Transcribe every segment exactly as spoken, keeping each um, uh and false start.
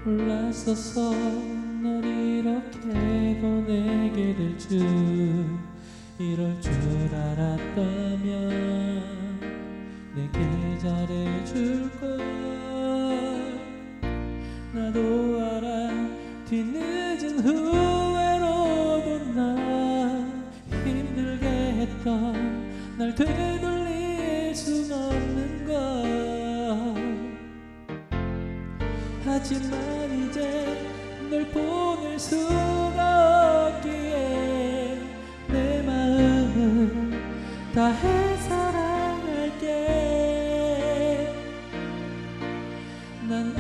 몰랐었어 널 이렇게 보내게 될 줄. 이럴 줄 알았다면 내게 잘해줄걸. 나도 알아 뒤늦은 후회로도 나 힘들게 했던 날 되돌릴 순 없는 걸. 하지만 이제 널 보낼 수가 없기에 내 마음을 다해 사랑할게. 난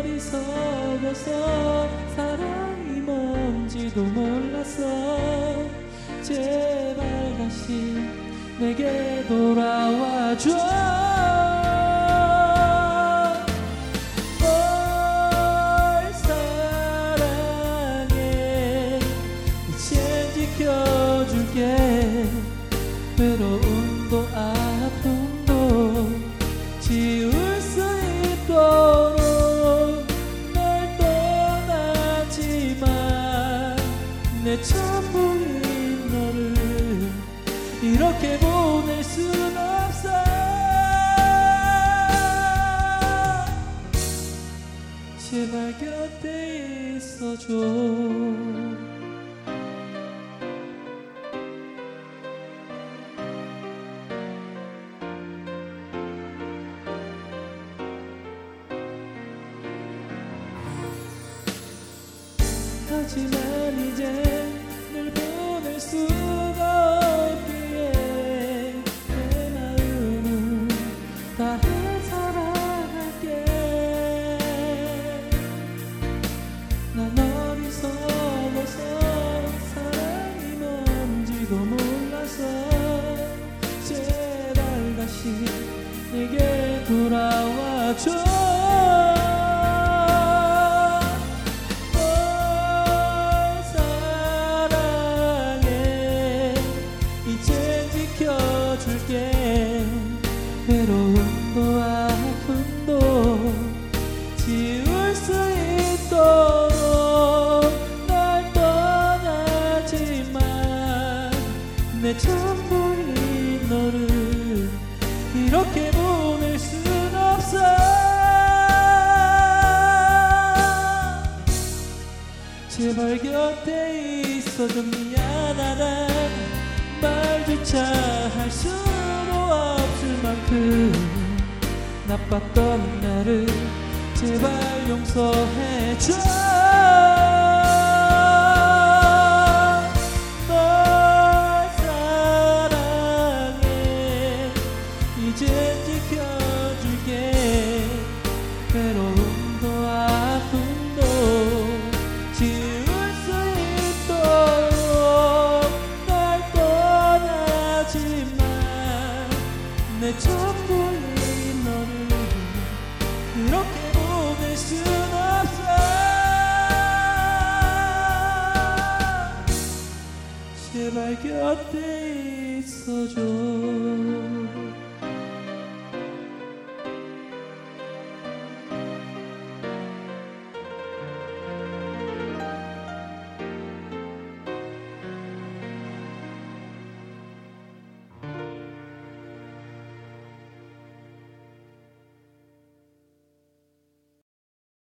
어리석어서 사랑이 뭔지도 몰랐어. 제발 다시 내게 돌아와줘. 지켜줄게. 외로움도 아픔도 지울 수 있도록 널 떠나지만 내 전부인 너를 이렇게 보낼 순 없어. 제발 곁에 있어줘. 하지만 이제 널 보낼 수가 없기에 내 마음은 다해 사랑할게. 난 어리석어서 사랑이 뭔지도 몰라서 제발 다시 내게 돌아와줘. 지켜줄게. 외로움도 아픔도 지울 수 있도록 날 떠나지만 내 전부인 너를 이렇게 보낼 순 없어. 제발 곁에 있어줘. 미안하다 말조차 할 수도 없을 만큼 나빴던 나를 제발 용서해줘. 널 사랑해. 이젠 지켜줄게. 외로움도 아픔도 지울 수 있도록 내 전부인 너를 이렇게 보낼 순 없어. 제발 곁에 있어줘.